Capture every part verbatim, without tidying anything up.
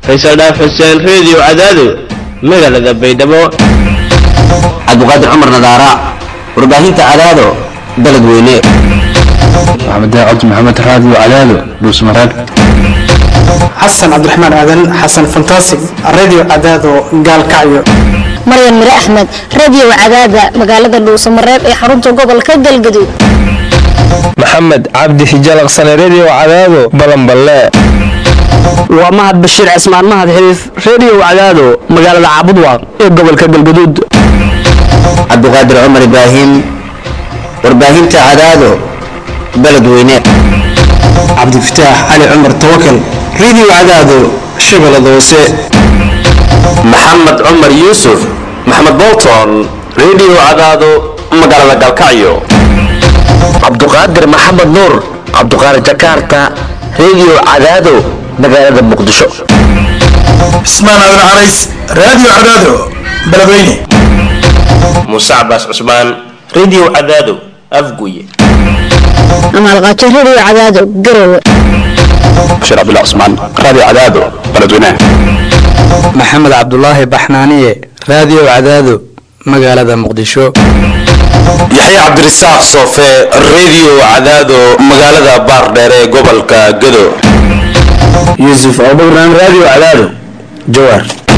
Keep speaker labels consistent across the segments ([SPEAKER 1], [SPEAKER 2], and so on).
[SPEAKER 1] Faisal Dhaaf Xuseen Radio Cadaado magaalada Baydhabo.
[SPEAKER 2] Cabduqaadir Cumar Nadaara warbaahinta Cadaado beledweyne.
[SPEAKER 3] Maxamed Daacad Maxamed Radio Cadaado Dhuusmarag.
[SPEAKER 4] Xasan Cabdiraxmaan Aadan Xasan Fantastic Radio Cadaado Gaalkacyo.
[SPEAKER 5] Maryam Mire Axmed Radio Cadaada magaalada Dhuusamareeb ee xarunta gobolka Galgaduud.
[SPEAKER 6] Maxamed Cabdi Xijaal Aqsane Radio Cadaado Balanballe.
[SPEAKER 7] waa Mahad Bashiir Cismaan Mahad Xiriif Radio Cadaado magaalada Cabudwaaq ee gobolka Galgaduud.
[SPEAKER 2] Cabduqaadir Cumar Ibraahim warbaahinta Cadaado beledweyne.
[SPEAKER 4] Cabdifataax Ali Cumar Tawakkal Radio Cadaado Shabeellada Hoose.
[SPEAKER 8] Maxamed Cumar Yuusuf Maxamed Bolton Radio Cadaado magaalada Galkacyo. Cabduqaadir Maxamed Nuur Cabduqaadir Jakarta Radio Cadaado magaalada Muqdisho.
[SPEAKER 9] Ismaan Aadan Carays Radio Cadaado beledweyne.
[SPEAKER 1] Musa Abbas Cusmaan Radio Cadaado Afguye.
[SPEAKER 5] Amal Qaato Radio Cadaado Garowe.
[SPEAKER 3] Bashir Abdullah Cusmaan Radio Cadaado beledweyne.
[SPEAKER 7] Maxamed Cabdullaahi Baxnaaniye Radio Cadaado magaalada Muqdisho.
[SPEAKER 8] Yaxya Cabdirasaaq Soofe Radio Cadaado magaalada Baardheer ee gobolka Gado.
[SPEAKER 2] Yusuf Abubakar Radio Cadaado Jawhar.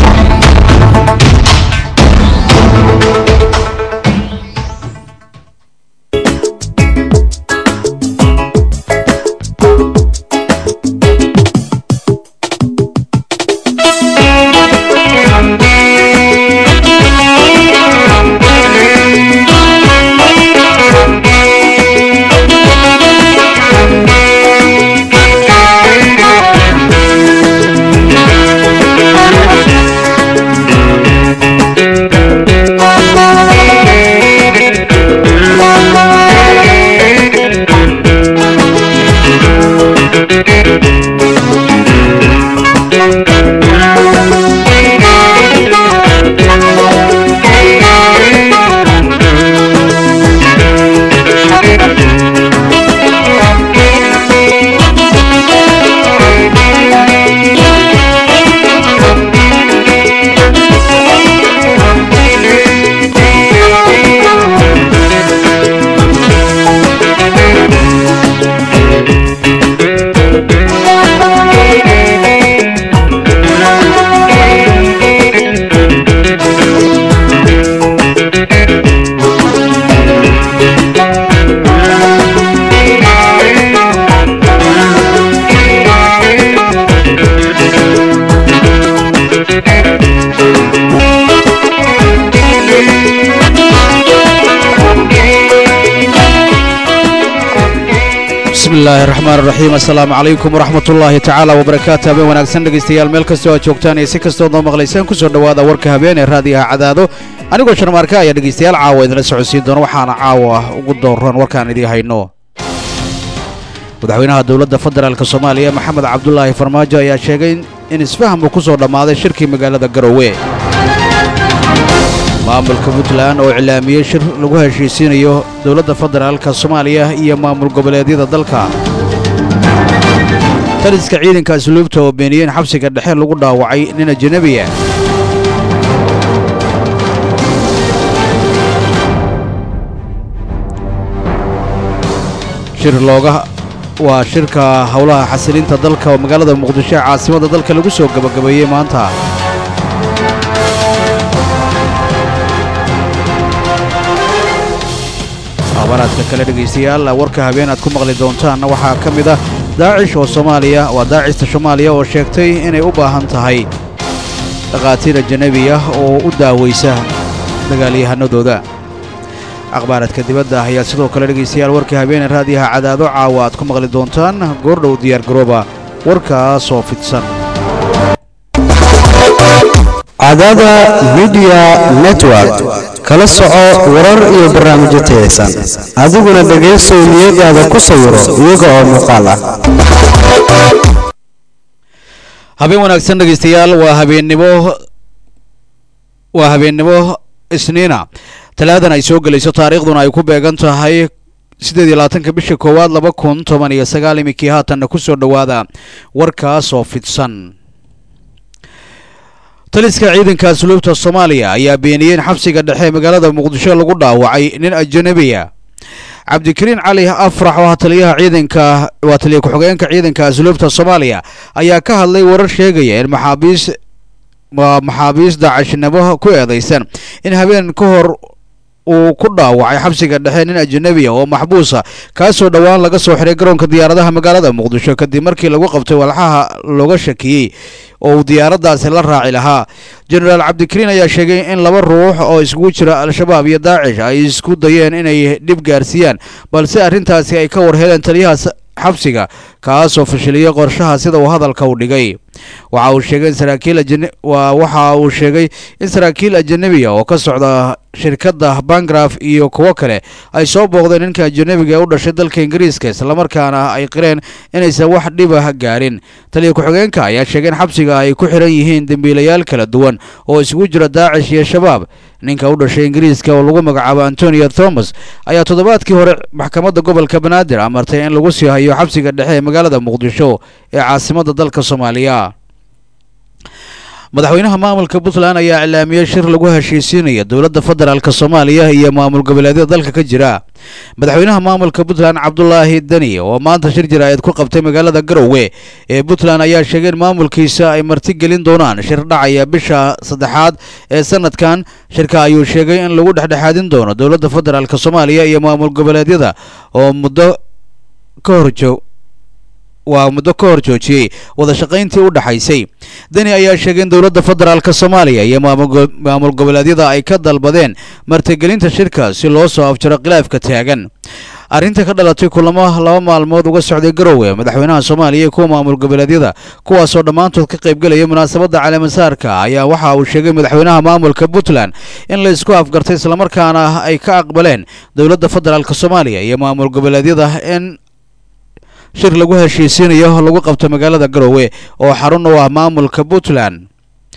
[SPEAKER 10] bismillaahi raxmaani raxiim assalaamu calaykum waraxmatullaahi tacaala wabarakaatu habeen wanaagsan dhegaystayaal meel kastoo aad joogtaan iyo si kastood noo maqlaysaan kusoo dhowaada warka habeen ee raadiyaha Cadaado anigoo sharmaarka ayaa dhegaystayaal caawa idinla socodsiin doona waxaana caawa ugu dooran warkaan idin hayno madaxweynaha dowladda federaalka Soomaaliya Maxamed Cabdullaahi Farmaajo ayaa sheegay in isfaham uu ku soo dhamaaday shirkii magaalada Garowe maamulka Puntland oo cilaamiyay shir lagu heshiisiinayo dowladda federaalka Soomaaliya iyo maamul goboleedyada dalka taliska ciidanka asluubta oo beeniyeen xabsiga dhexe lagu dhaawacay nin ajnabi ah shir looga waa shirka howlaha xasilinta dalka oo magaalada Muqdisho caasimada dalka lagu soo gabagabeeyay maanta abaaraadka kale dhegaystayaal warka habeen aad ku maqli doontaan waxaa ka mid ah daacish oo Soomaaliya waa daacista Soomaaliya oo sheegtay inay u baahan tahay dhaqaatiir ajnabi ah oo u daaweysa dagaalyahanadooda akhbaaradka dibadda ayaa sidoo kale dhegaystayaal warka habeen ee raadiyaha Cadaado caawa aad ku maqli doontaan goordhow diyaar garooba warkaas oo fidsan
[SPEAKER 11] Cadaada Media Network kala soco warar iyo barnaamijyo tayeysan adiguna dhageyso niyadaada ku sawiro iyaga oo muuqaal ah
[SPEAKER 10] habeen wanaagsan dhegaystayaal waa habeennimo waa habeennimo isniina talaadan ay soo galayso taariikhduna ay ku beegan tahay sideed iyo labaatanka bisha koowaad laba kun toban iyo sagaal imikii haatanna ku soo dhowaada warkaas oo fidsan taliska ciidanka asluubta Soomaaliya ayaa beeniyay in xabsiga dhexe magaalada Muqdisho lagu dhaawacay nin ajnabiya cabdikariin cali afrax oo taliyaha ciidanka waa taliye ku-xigeenka ciidanka asluubta Soomaaliya ayaa ka hadlay warar sheegaya in maxaabiis maxaabiis daacashnimo ku eedeysan in habeen ka hor uu ku dhaawacay xabsiga dhexe nin ajnabi ah oo maxbuusa kaasoo dhawaan laga soo xiray garoonka diyaaradaha magaalada Muqdisho kadib markii lagu qabtay walxaha looga shakiyay oo diyaaradaasi la raaci lahaa General Cabdikariin ayaa sheegay in laba ruux oo isugu jira al-shabaab iyo daacish ay isku dayeen inay dib gaarsiiyaan balse arrintaasi ay ka warheleen taliyaha xabsiga kaasoo fashiliyay qorshaha sida uu hadalka u dhigay waxa uu sheegay in saraakiil ajnabi waxa uu sheegay in saraakiil ajnabi oo ka socda shirkadda Bangraf iyo kuwa kale ay soo booqdeen ninka ajnabiga u dhashay dalka Ingiriiska isla markaana ay qireen inaysan wax dhib ah gaarin taliye ku-xigeenka ayaa sheegay in xabsiga ay ku xiran yihiin dambiilayaal kala duwan oo isugu jira daacish iyo shabaab ninka u dhashay Ingiriiska oo lagu magacaabo Antonio Thomas ayaa toddobaadkii hore maxkamadda gobolka Banaadir amartay in lagu sii hayo xabsiga dhexe ee magaalada Muqdisho ee caasimadda dalka Soomaaliya madaxweynaha maamulka Puntland ayaa ilaamiyay shir lagu heshiisiinayo dawladda federaalka Soomaaliya iyo maamul goboleedyada dalka ka jira madaxweynaha maamulka Puntland Cabdullaahi Dani oo maanta shir jiraayad ku qabtay magaalada Garowe ee Puntland ayaa sheegay in maamulkiisa ay marti gelin doonaan shir dhacaya bisha saddexaad ee sanadkan shirka ayuu sheegay in lagu dhexdhexaadin doono dawladda federaalka Soomaaliya iyo maamul goboleedyada oo muddo ka horjoog waa muddo ka hor joojiyay wada shaqayntii u dhaxaysay Dani ayaa sheegay in dawladda federaalka Soomaaliya iyo maamul goboleedyada ay ka dalbadeen martigelinta shirka si loo soo afjaro khilaafka taagan arrinta ka dhalatay kulamo laba maalmood uga socday Garowe madaxweynaha Soomaaliya iyo kuwa maamul goboleedyada kuwaas oo dhamaantood ka qayb galaya munaasabadda caleemasaarka ayaa waxa uu sheegay madaxweynaha maamulka Puntland in la isku afgartay isla markaana ay ka aqbaleen dawladda federaalka Soomaaliya iyo maamul goboleedyada in shir lagu heshiisiinayo lagu qabto magaalada Garowe oo xarun u ah maamulka Puntland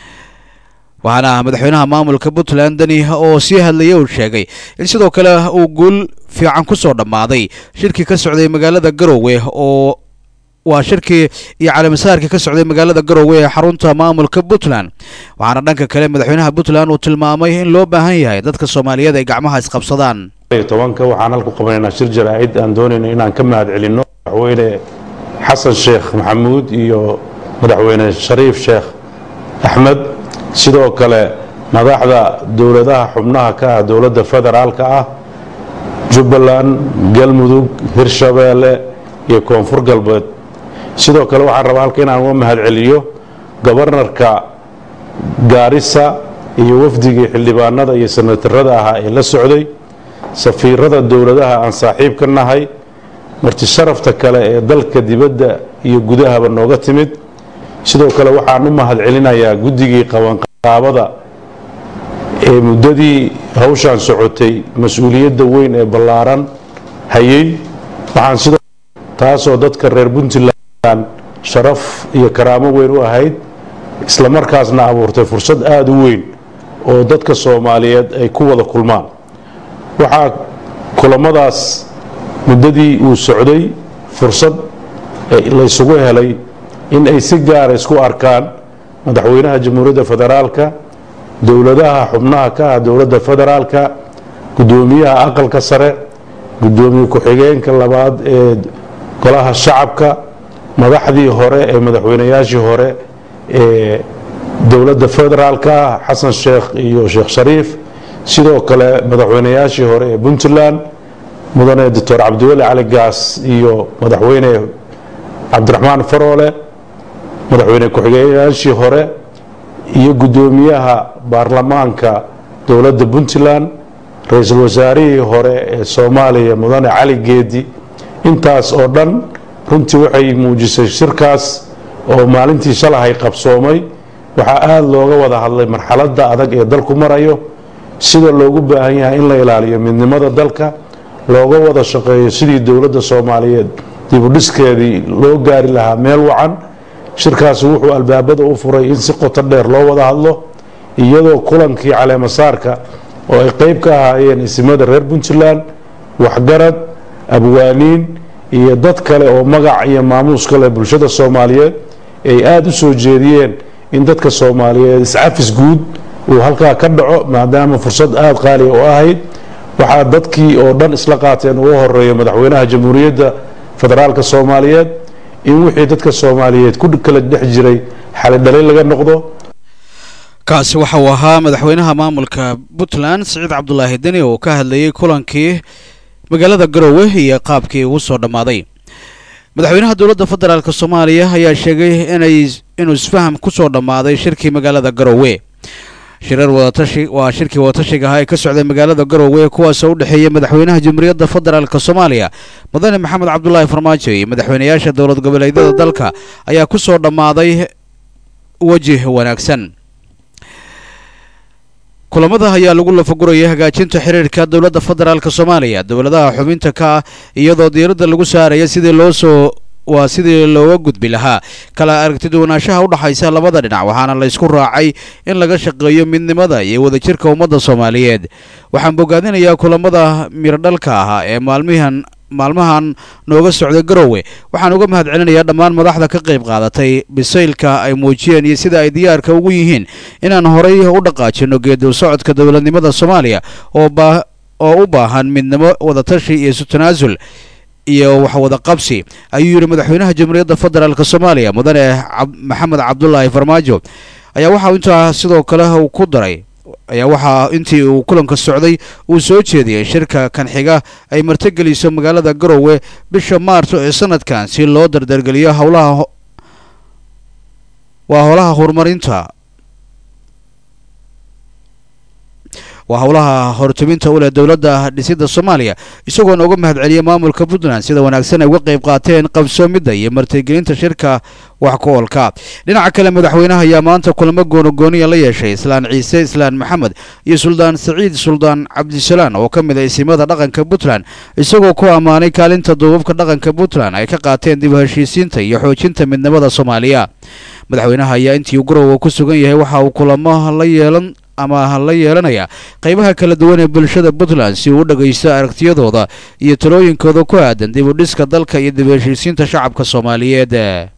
[SPEAKER 10] waxaana madaxweynaha maamulka Puntland Dani oo sii hadlayay uu sheegay in sidoo kale uu guul fiican ku soo dhamaaday shirkii ka socday magaalada Garowe oo waa shirkii iyo caleemasaarkii ka socday magaalada Garowe ee xarunta maamulka Puntland waxaana dhanka kale madaxweynaha Puntland uu tilmaamay in loo baahan yahay dadka Soomaaliyeed ay gacmaha isqabsadaan
[SPEAKER 12] tobanka waxaan halku qabanaynaa shir jaraa'id aan doonayno inaan ka mahadcelino madaxweyne xasan sheekh maxamuud iyo madaxweyne shariif sheekh axmed sidoo kale madaxda dowladaha xubnaha ka ah dowladda federaalka ah Jubbaland Galmudug Hirshabeelle iyo Koonfur Galbeed sidoo kale waxaan rabaa halka inaan uga mahadceliyo gobornarka Gaarisa iyo wafdiga xildhibaanada iyo senatarada ah ee la socday safiirada dowladaha aan saaxiib ka nahay marti sharafta kale ee dalka dibadda iyo gudahaba nooga timid sidoo kale waxaan u mahadcelinayaa guddigii qabanqaabada ee muddadii hawshan socotay mas'uuliyadda weyn ee ballaaran hayay waxaan sidoo taasoo dadka reer Puntland sharaf iyo karaamo weyn u ahayd isla markaasna abuurtay fursad aad u weyn oo dadka Soomaaliyeed ay ku wada kulmaan waxa kulamadaas muddadii uu socday fursad la isugu helay in ay si gaar ah isku arkaan madaxweynaha jamhuuriyadda federaalka dowladaha xubnaha ka ah dowladda federaalka gudoomiyaha aqalka sare gudoomiye ku-xigeenka labaad ee golaha shacabka madaxdii hore ee madaxweynayaashii hore ee dowladda federaalka xasan sheekh iyo sheekh shariif sidoo kale madaxweynayaashii hore ee Puntland mudane doctor Cabdiwali Cali Gaas iyo madaxweyne Cabdiraxmaan Faroole madaxweyne ku-xigeenyaashii hore iyo gudoomiyaha baarlamaanka dowladda Puntland ra'iisul wasaarihii hore ee Soomaaliya mudane Cali Geedi intaas oo dhan runtii waxay muujisay shirkaas oo maalintii shalay qabsoomay waxa aad looga wada hadlay marxaladda adag ee dalku marayo sida loogu baahan yahay in la ilaaliyo midnimada dalka looga wada shaqeeyo sidii dowladda Soomaaliyeed dib u dhiskeedii loo gaari lahaa meel wacan shirkaas wuxuu albaabada u furay in si qoto dheer loo wada hadlo iyadoo kulankii caleemasaarka oo ay qayb ka ahaayeen isimada reer Puntland waxgarad abwaaniin iyo dad kale oo magac iyo maamuus kale bulshada Soomaaliyeed ay aad u soo jeediyeen in dadka soomaaliyeed iscafis guud uu halkaa ka dhaco maadaama fursad aada qaaliya u ahayd waxaa dadkii oo dhan isla qaateen ugu horeeyo madaxweynaha jamhuuriyadda federaalka soomaaliyeed in wixii dadka soomaaliyeed ku kala dhex jiray xalidhalay laga noqdo.
[SPEAKER 10] kaasi waxa uu ahaa madaxweynaha maamulka puntland siciid cabdulaahi deni oo ka hadlayay kulankii magaalada garowe iyo qaabkii ugu soo dhammaaday. madaxweynaha dowladda federaalka soomaaliya ayaa sheegay inay inuu isfaham ku soo dhammaaday shirkii magaalada garowe. shirar wadatashi waa shirkii wadatashiga ahaa ee ka socday magaalada garowe kuwaasoo u dhexeeyay madaxweynaha jamhuuriyadda federaalka soomaaliya mudane maxamed cabdulaahi farmaajo iyo madaxweynayaasha dowlad goboleedyada dalka ayaa ku soo dhammaaday wajih wanaagsan. kulamada ayaa lagu lafagurayay hagaajinta xiriirka dowladda federaalka soomaaliya dowladaha xubinta ka ah iyadoo diiradda lagu saaraya sidii loo soo waa sidii looga gudbi lahaa kala aragtiduwanaanshaha u dhaxaysa labada dhinac waxaana la isku raacay in laga shaqeeyo midnimada iyo wadajirka ummadda soomaaliyeed. waxaan bogaadinayaa kulamada miradhalka ahaa ee maalmihan maalmahan nooga socday garowe waxaan uga mahad celinayaa dhammaan madaxda ka qayb qaadatay bisaylka ay muujiyeen iyo sida ay diyaarka ugu yihiin inaan horay u dhaqaajino geedo socodka dowladnimada soomaaliya oo oo u baahan midnimo wadatashi iyo isu tanaasul iyo wax wada qabsi ayuu yidhi madaxweynaha jamhuuriyadda federaalka soomaaliya mudane maxamed cabdulaahi farmaajo ayaa waxaa intaa sidoo kale uu ku daray ayaa waxaa intii uu kulanka socday uu soo jeediyey shirka kan xiga ay martigeliso magaalada garowe bisha maarso ee sanadkan si loo dardargeliyo howlaha waa howlaha horumarinta waa howlaha hortuminta u leh dowladda dhisidda soomaaliya isagoona uga mahad celiyay maamulka puntland sida wanaagsan ay uga qayb qaateen qabsoomidda iyo martigelinta shirka wax ku oolka. dhinaca kale madaxweynaha ayaa maanta kulamo goonogooniya la yeeshay islaan ciise islaan maxamed iyo suldaan saciid suldaan cabdisalaan oo ka mid ah isimada dhaqanka puntland isagoo ku ammaanay kaalinta duubabka dhaqanka puntland ay ka qaateen dib u heshiisiinta iyo xoojinta midnimada soomaaliya. madaxweynaha ayaa intii uu garowe ku sugan yahay waxa uu kulamo la yeelan ama la yeelanaya qaybaha kala duwan ee bulshada puntland si uu u dhagaysto aragtiyadooda iyo talooyinkooda ku aadan dib u dhiska dalka iyo dib u heshiisiinta shacabka soomaaliyeed.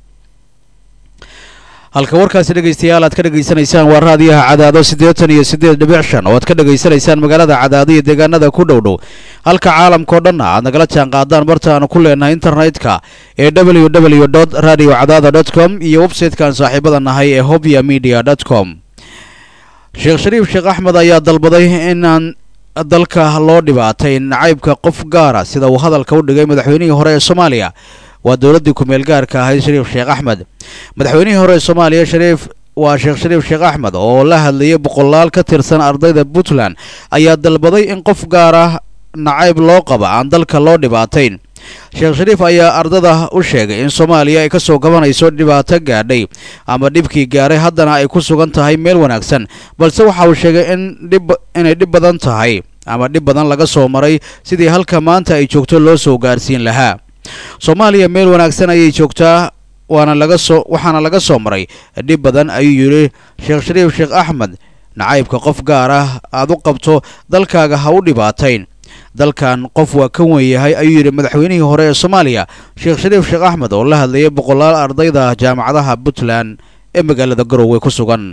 [SPEAKER 10] halka warkaasi dhegaystayaal aad ka dhegaysanaysaan waa raadiyaha cadaado siddeetan iyo siddeed dhibic shan oo aad ka dhegaysanaysaan magaalada cadaado iyo deegaanada ku dhow dhow halka caalamka oo dhanna aad nagala jaan qaadaan marta aanu ku leenahay internetka ee w w dot radio cadaado dot com iyo website-kan saaxiibada nahay ee hobya media dot com. sheekh shariif sheekh axmed ayaa dalbaday inaan dalka loo dhibaatay nacaybka qof gaara sida uu hadalka u dhigay madaxweynihii hore ee soomaaliya waa dowladdii ku-meel gaarka ahayd shariif sheekh axmed. madaxweynihii hore ee soomaaliya shariif waa sheekh shariif sheekh axmed oo la hadlayay boqolaal ka tirsan ardayda puntland ayaa dalbaday in qof gaara nacayb loo qaba aan dalka loo dhibaatayn. sheekh shariif ayaa ardada u sheegay in soomaaliya ay ka soo gabanayso dhibaato gaadhay ama dhibkii gaaray haddana ay ku sugan tahay meel wanaagsan balse waxa uu sheegay in dhib inay dhib badan tahay ama dhib badan laga soo maray sidii halka maanta ay joogto loo soo gaarsiin lahaa. soomaaliya meel wanaagsan ayay joogtaa waana laga soo waxaana laga soo maray dhib badan ayuu yidhi sheekh shariif sheekh axmed. nacaybka qof gaar ah aad u qabto dalkaaga ha u dhibaatayn dalkan qof waa ka wen yahay ayuu yidhi madaxweynihii hore ee soomaaliya sheekh shariif sheekh axmed oo la hadlayay boqolaal ardayda jaamacadaha puntland ee magaalada garowe ku sugan.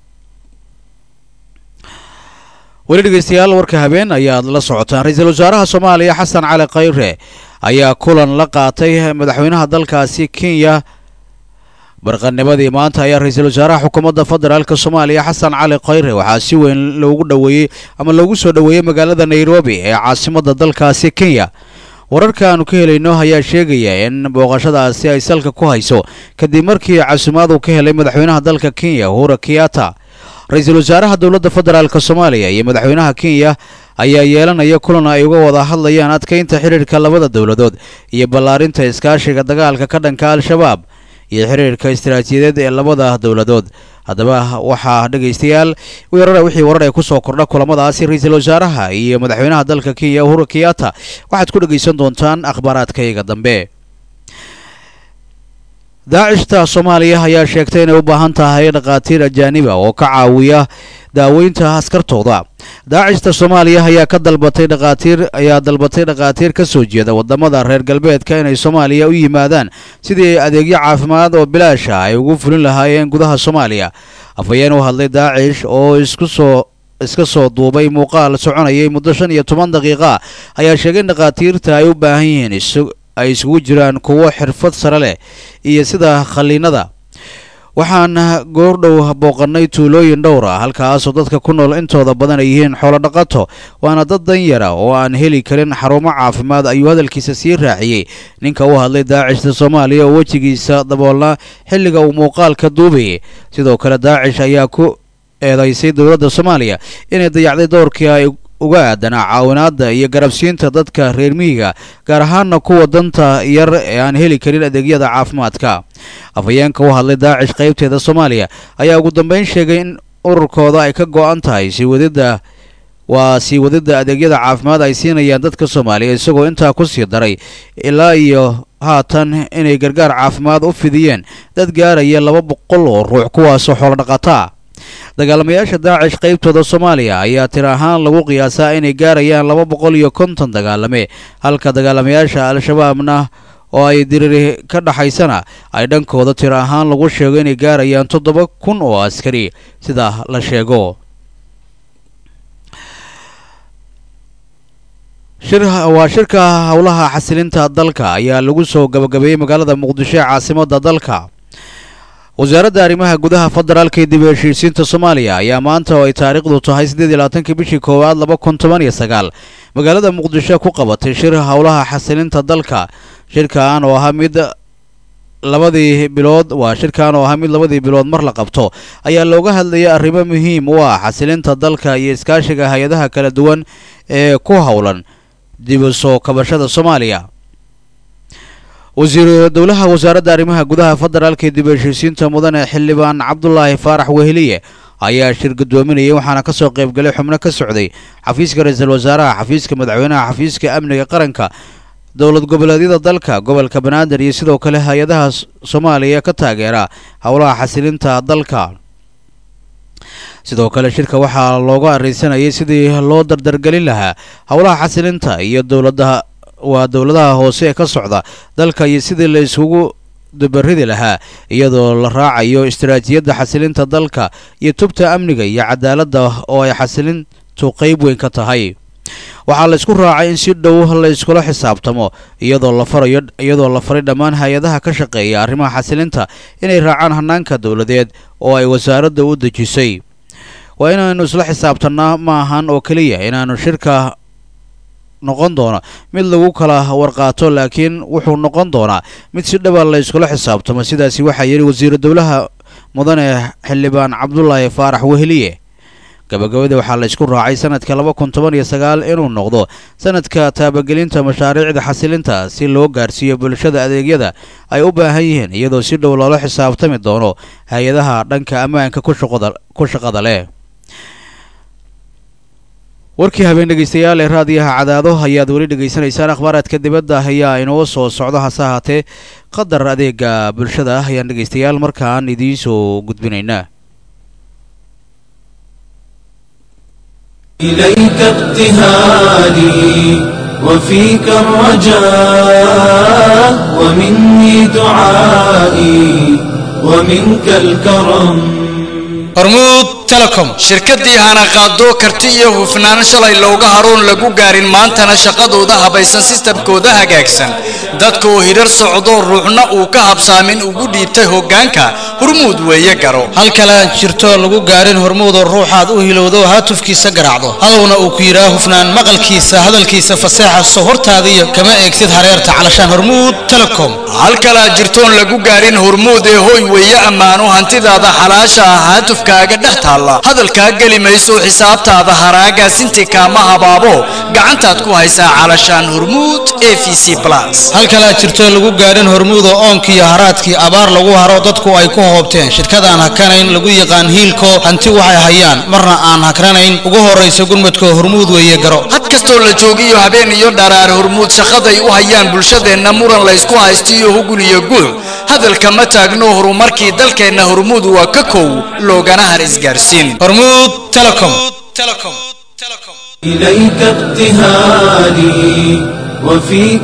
[SPEAKER 10] weli dhegeystayaal warka habeen ayaad la socotaan. ra-iisul wasaaraha soomaaliya xasan cali khayre ayaa kulan la qaatay madaxweynaha dalkaasi kenya barqanimadii maanta ayaa ra-iisul wasaaraha xukuumadda federaalka soomaaliya xasan cali khayre waxaa si weyn loogu dhoweeyey ama loogu soo dhoweeyey magaalada nairobi ee caasimadda dalkaasi kenya. wararka aanu ka helayno ayaa sheegaya in booqashadaasi ay salka ku hayso kadib markii casumaad uu ka helay madaxweynaha dalka kenya uhuru kenyatta. ra-iisul wasaaraha dowladda federaalka soomaaliya iyo madaxweynaha kenya ayaa yeelanaya kulan ay uga wada hadlayaan adkeynta xiriirka labada dowladood iyo ballaarinta iskaashiga dagaalka ka dhanka al-shabaab iyo xiriirka istiraatiijiyadeed ee labada dowladood. haddaba waxaa dhegaystayaal weerara wixii warar ee kusoo kordha kulamadaasi ra-iisul wasaaraha iyo madaxweynaha dalka kenya uhuru kenyatta waxaad ku dhegaysan doontaan akhbaaraadkayga dambe. daacishta soomaaliya ayaa sheegtay inay u baahan tahay dhakhaatiir ajaaniba oo ka caawiya daaweynta askartooda. daacishta soomaaliya ayaa ka dalbatay dhaqaatiir ayaa dalbatay dhaqaatiir ka soo jeeda wadamada reer galbeedka inay soomaaliya u yimaadaan sidii ay adeegyo caafimaad oo bilaasha ay ugu fulin lahaayeen gudaha soomaaliya afhayeen u hadlay daacish oo isku soo iska soo duubay muuqaal soconayay muddo shan iyo toban daqiiqa ayaa sheegay in dhaqaatiirta ay u baahan yihiin ay isugu jiraan kuwo xirfad sare leh iyo sida khaliinada waxaan goordhow booqannay tuulooyin dhowr ah halkaasoo dadka ku nool intooda badan ay yihiin xoolo dhaqato waana dad dan yara oo aan heli karin xarumo caafimaad ayuu hadalkiisa sii raaciyey ninka u hadlay daacishta soomaaliya oo wejigiisa daboolnaa xilliga uu muuqaalka duubayay sidoo kale daacish ayaa ku eedaysay dowladda soomaaliya inay dayacday doorkii ay uga aadanaa caawinaadda iyo garabsiinta dadka reer miyiga gaar ahaana kuwa danta yar ee aan heli karin adeegyada caafimaadka afhayeenka u hadlay daacish qaybteeda soomaaliya ayaa ugu dambeyn sheegay in ururkooda ay ka go-an tahay sii wadidda waa sii wadidda adeegyada caafimaad ay siinayaan dadka soomaaliya isagoo intaa ku sii daray ilaa iyo haatan inay gargaar caafimaad u fidiyeen dad gaaraya laba boqol oo ruux kuwaasoo xoolo dhaqataa dagaalamayaasha daacish qaybtooda soomaaliya ayaa tir ahaan lagu qiyaasaa inay gaarayaan laba boqol iyo konton dagaalame halka dagaalamayaasha al-shabaabna oo ay diriri ka dhaxaysana ay dhankooda tir ahaan lagu sheego inay gaarayaan toddoba kun oo askari sida la sheego waa shirka howlaha xasilinta dalka ayaa lagu soo gabagabeeyey magaalada muqdisho ee caasimadda dalka wasaaradda arrimaha gudaha federaalka ee dib u heshiisiinta soomaaliya ayaa maanta oo ay taariikhdu tahay siddeed iyo labaatankii bishii koowaad laba kun toban iyo sagaal magaalada muqdisho ku qabatay shir howlaha xasilinta dalka shirkan oo ahaa mid labadii bilood waa shirkan oo ahaa mid labadii bilood mar la qabto ayaa looga hadlayay arrimo muhiim u ah xasilinta dalka iyo iskaashiga hay-adaha kala duwan ee ku howlan dib u soo kabashada soomaaliya wasiir dowlaha wasaaradda arrimaha gudaha federaalka ee dib u heshiisiinta mudane xildhibaan cabdulaahi faarax weheliye ayaa shir gudoominayay waxaana ka soo qaybgalay xubno ka socday xafiiska ra-iisul wasaaraha xafiiska madaxweynaha xafiiska amniga qaranka dowlad goboleedyada dalka gobolka banaadir iyo sidoo kale hay-adaha soomaaliya ka taageera howlaha xasilinta dalka sidoo kale shirka waxaa looga areysanayay sidii loo dardargelin lahaa howlaha xasilinta iyo dowladaha waa dowladaha hoose ee ka socda dalka iyo sidii la isugu dubaridi lahaa iyadoo la raacayo istaraatiijiyadda xasilinta dalka iyo tubta amniga iyo cadaaladda oo ay xasilintu qayb weyn ka tahay waxaa la isku raacay in si dhow la iskula xisaabtamo iyadoo la farayo iyadoo la faray dhammaan hay-adaha ka shaqeeya arrimaha xasilinta inay raacaan hanaanka dowladeed oo ay wasaaradda u dejisay waa inaanu isla xisaabtannaa ma ahan oo keliya inaanu shirka noqon doona mid lagu kala warqaato laakiin wuxuu noqon doonaa mid si dhaba la iskula xisaabtamo sidaasi waxaa yidhi wasiiru dowlaha mudane xildhibaan cabdulaahi faarax weheliye gabagabada waxaa la isku raacay sanadka laba kun toban iyo sagaal inuu noqdo sanadka taabagelinta mashaariicda xasilinta si loo gaarsiiyo bulshada adeegyada ay u baahan yihiin iyadoo si dhow loola xisaabtami doono hay-adaha dhanka ammaanka ku shaqada leh warkii habeen dhegeystayaal ee raadiyaha cadaado ayaad weli dhegaysanaysaan akhbaaraadka dibadda ayaa inoo soo socdo hase ahaatee qadar adeega bulshada ah ayaan dhegeystayaal markaan idiin soo gudbinaynaa
[SPEAKER 13] إليك ابتهالي وفيك الرجاء ومني دعائي ومنك الكرم
[SPEAKER 14] hormuud telecom shirkadii hana qaado karti iyo hufnaan shalay looga haroon lagu gaarin maantana shaqadooda habaysan sistamkooda hagaagsan dadka oo hirar socdo ruuxna uu ka habsaamin ugu dhiibtay hoggaanka hormuud weeye garo
[SPEAKER 15] halkala jirto lagu gaarin hormuud oo ruuxaad u hilowdo haatufkiisa garaacdo hadowna uu ku yidhaa hufnaan maqalkiisa hadalkiisa faseexa soo hortaadiyo kama eegtid hareerta calashaan hormuud telecom
[SPEAKER 14] halkala jirtoon lagu gaarin hormuud ee hoy weeye ammaano hantidaada xalaasha ah haatufkaaga dhex taalla hadalkaa geli mayso xisaabtaada haraagaa sinti kaama habaabo gacantaad ku haysaa calashaan hormuud e v c plus
[SPEAKER 15] halkala jirto lagu gaarin hormuud oo oonkiiyo haraadkii abaar lagu haro dadku ay ku hoobteen shirkadaan hakanayn lagu yaqaan hiilko hanti waxay hayaan marna aan hakranayn ugu horraysa gurmadka hormuud weeye garo
[SPEAKER 14] had kastoo la joogiyo habeen iyo dharaar hormuud shaqaday u hayaan bulshadeenna muran laysku haystiyo hugul iyo guuc hadalka ma taagno horumarkii dalkeenna hormuud waa ka kow loogana har isgaarsiin
[SPEAKER 15] hormuud telecom
[SPEAKER 13] إليك ابتهالي وفيك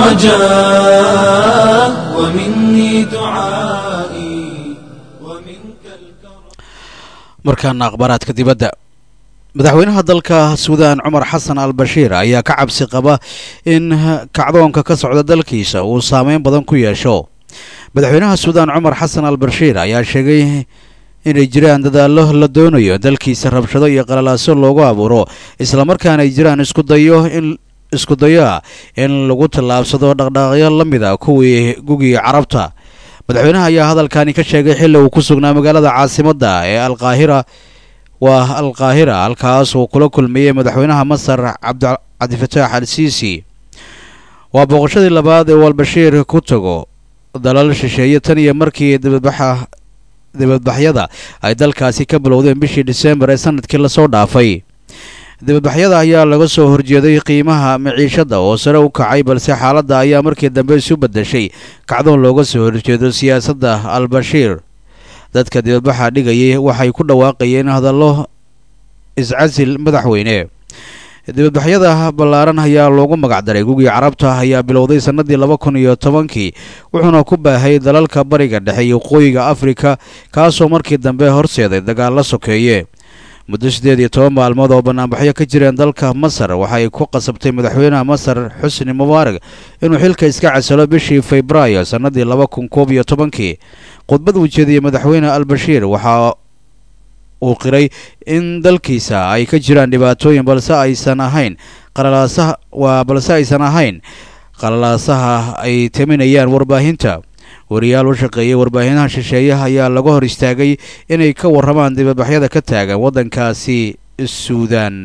[SPEAKER 13] الرجاء ومني دعائي ومنك الكرم.
[SPEAKER 10] markaan akhbaaraadka dibadda madaxweynaha dalka suudaan cumar xasan al bashiir ayaa ka cabsi qaba in kacdoonka ka socda dalkiisa uu saameyn badan ku yeesho. madaxweynaha suudaan cumar xasan al bashiir ayaa sheegay inay jiraan dadaallo la doonayo dalkiisa rabshado iyo qalalaaso loogu abuuro islamarkaana ay jiraan isku dayo in isku dayo ah in lagu tallaabsado dhaqdhaqaaqyo la mid ah kuwii gugii carabta. madaxweynaha ayaa hadalkani ka sheegay xilli uu ku sugnaa magaalada caasimadda ee alqaahira waa alqaahira halkaas uu kula kulmayey madaxweynaha masar cabdifataax al siisi. waa booqashadii labaad ee uu albashiir ku tago dalal shisheeye tan iyo markii dibadbaxa dibadbaxyada ay dalkaasi ka bilowdeen bishii Diseembar ee sanadkii la soo dhaafay. dibadbaxyada ayaa laga soo horjeeday qiimaha maciishada oo sare u kacay balse xaaladda ayaa markii dambe isu bedeshay kacdoon looga soo horjeedo siyaasadda al-Bashiir. dadka dibadbaxa dhigayay waxay ku dhawaaqayeen hadallo iscasil madaxweyne. dibadbaxyada ballaaran ayaa loogu magacdaray gugii carabta ayaa bilowday sanadii laba kun iyo tobankii wuxuuna ku baahay dalalka bariga dhexe iyo waqooyiga Afrika kaasoo markii dambe horseeday dagaal la sokeeye. muddo sideed iyo toban maalmood oo banaanbaxyo ka jireen dalka Masar waxay ku qasabtay madaxweynaha Masar Xusni Mubaarak inuu xilka iska casalo bishii Febraayo sanadii laba kun koob iyo tobankii. khudbad uu jeediyay madaxweyne al-Bashiir waxa uu qiray in dalkiisa ay ka jiraan dhibaatooyin balse aysan ahayn qalalaasaha waa balse aysan ahayn qalalaasaha ay teminayaan warbaahinta. wariyaal u shaqeeyay warbaahinta shisheeyaha ayaa laga hor istaagay inay ka waramaan dibadbaxyada ka taagan waddankaasi Suudaan.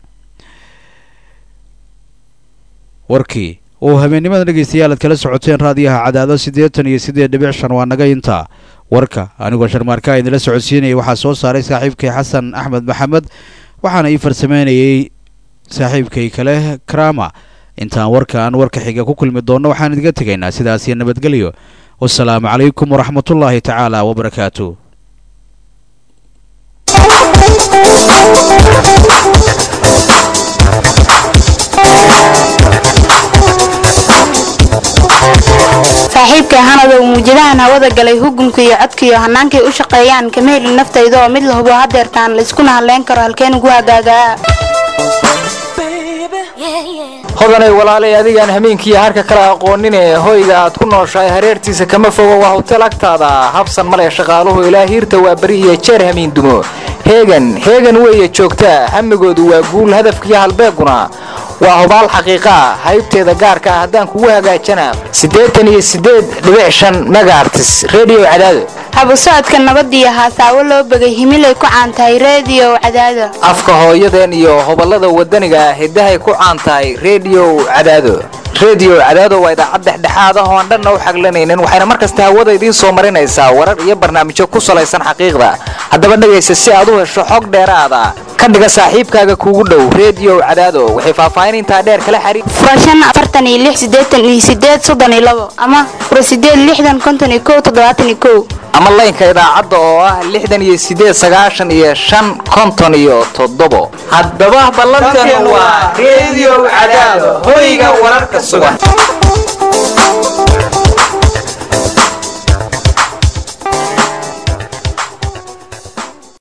[SPEAKER 10] warkii oo habeenimada dhageystayaal aad kala socoteen raadiyaha Cadaado siddeetan iyo siddeed dhibic shan waa naga inta. warka anigoo sharmaarka idinla socodsiinayay waxaa soo saaray saaxiibkay xasan axmed maxamed waxaana ii farsameynayay saaxiibkay kale Krama. intaan warkaan warka xiga ku kulmi doono waxaan idiga tegaynaa sidaas iyo nabadgelyo. والسلام عليكم ورحمة الله تعالى وبركاته.
[SPEAKER 16] saaxiibkay hanada uu muujadahan hawada galay hugunka iyo codka iyo hannaankay u shaqeeyaan kama helin naftayda oo mid la hubo hadeertaan la iskuna hadleen karo halkeen ugu hagaagaa.
[SPEAKER 17] hodanay walaalay adigaan hameenkii harka kala aqoonin ee hoyga aad ku nooshahay hareertiisa kama fogo waa hotel agtaada habsan male shaqaaluhu ilaa hiirta waa bari iyo jeer hamiin dumo heegan heegan weeye joogtaa hamigoodu waa guul hadafkiiyo halbeeguna waa hubaal xaqiiqa haybteeda gaarka ah haddaan kugu hagaajana siddeetan iyo siddeed dhibic shan megahertz radio Cadaado.
[SPEAKER 16] habu socodka nabadiyo haasaawo loo bagay himilay ku caantahay radio Cadaado.
[SPEAKER 17] afka hooyadeen iyo hobalada wadaniga hidahay ku caantahay radio Cadaado. radio Cadaado waa idaacad dhexdhexaad ah oo aan dhanna u xaglanaynin waxayna markasta hawada idiin soo marinaysaa warar iyo barnaamijyo ku salaysan xaqiiqda. haddaba dhagaysta si aad u hesho xog dheeraad ah ka dhiga saaxiibkaaga kuugu dhow radio Cadaado. waxay faahfaahin intaa dheer kala xiriir
[SPEAKER 16] furashan afartan iyo lix siddeetan iyo siddeed soddon iyo labo ama fura siddeed lixdan konton iyo kow toddobaatan iyo kow
[SPEAKER 17] ama laynka idaacadda oo ah lixdan iyo siddeed sagaashan iyo shan konton iyo toddobo. haddaba ballanteenu waa radio Cadaado hoyga wararka sugan.